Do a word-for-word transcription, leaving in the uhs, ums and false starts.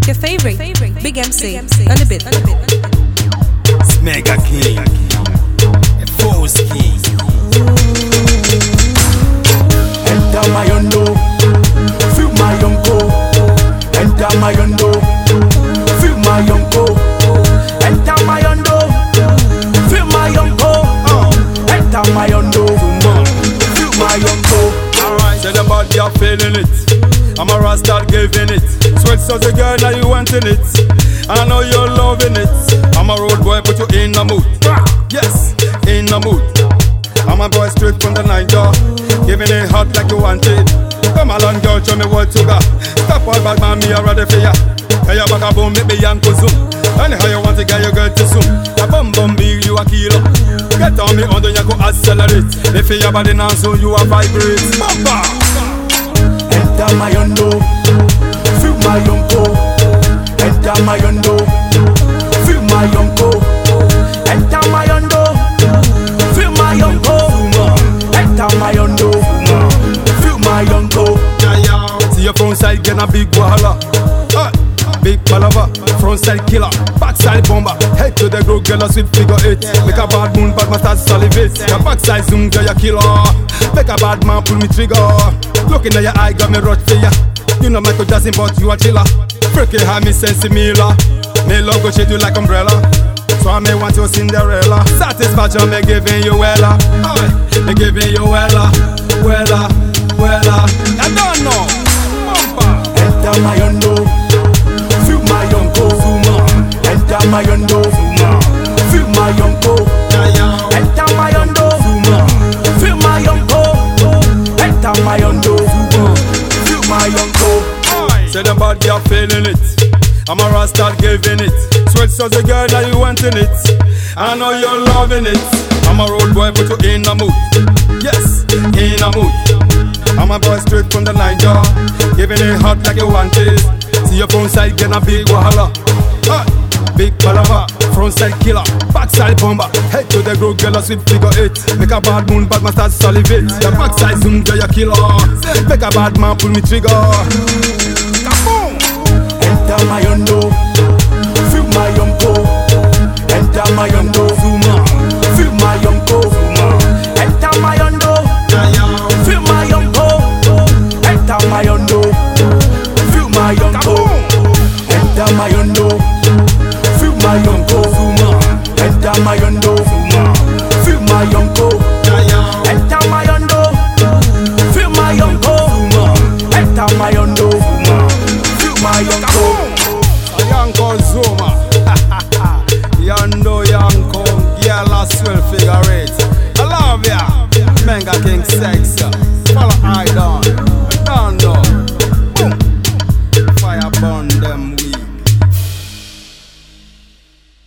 your favorite, Big M C, on the bit. Mega King, Force King. Enter my undo, feel my uncle. Enter my undo, feel my uncle. Enter my undo, feel my uncle. Enter my undo, feel my uncle. Alright, tell them about you're feeling it. I'm a Rasta giving it. Sweat as a girl, now you wanting it. And I know you're loving it. I'm a road boy, put you in the mood. Yes, in the mood. I'm a boy straight from the Niger, giving it hot like you want it. Come along, girl, show me what you got. Stop all bad man, me a ready for ya. Hey, you back a boom, make me yanko zoom. Anyhow you want to get your girl to zoom. A bum bum big, you a kilo. Get on me under, you go accelerate. If you body now, so you a vibrate. Bumba! Enter my undo, feel my uncle. Enter my undo, feel my uncle. Enter my undo, feel my uncle. Enter my undo, feel my uncle. See your front side get a big wahala. Hey, big palava, front side killer, backside bomber. Head to the groove, girl, a sweet figure eight. Make a bad moon, bad man start salivate. Your backside zoom, girl, you killer. Make a bad man pull me trigger. Looking at your eye, got me rush for ya. You know Michael Jackson, but you a chiller. Freaky have me sense Mila. Me love go shade you like umbrella. So I may want you Cinderella. Satisfaction me giving you wella. Aye, me giving you wella, wella, wella. I don't know. Bumper. Enter my undo, feel my uncle. Enter my undo, feel my uncle. Enter my undo, feel my uncle. Enter my undo, feel my uncle. Say the bad girl feeling it. I'm a Rasta giving it. Sweat as a girl, now you wanting it. I know you're loving it. I'm a road boy, put you in a mood. Yes, in a mood. I'm a boy straight from the Niger, giving it hot like you want it. See your front side get a big wahala. Hey, big palava, front side killer, backside bomber. Head to the groove, girl, a sweet figure eight. Make a bad moon, bad man start salivate. Your backside zoom, girl, you killer. Make a bad man pull me trigger. Kaboom! Enter my undo, feel my uncle. Enter my undo, feel my uncle. Enter my undo, feel my uncle. Enter my undo, feel my uncle. Enter my undo, feel my uncle. Enter my undo, feel my uncle. Enter my undo, feel my uncle. Enter my undo, feel my uncle. Yanko Zuma. Yando Yanko, girl, a swell figure eight. I love ya. Mega King sex.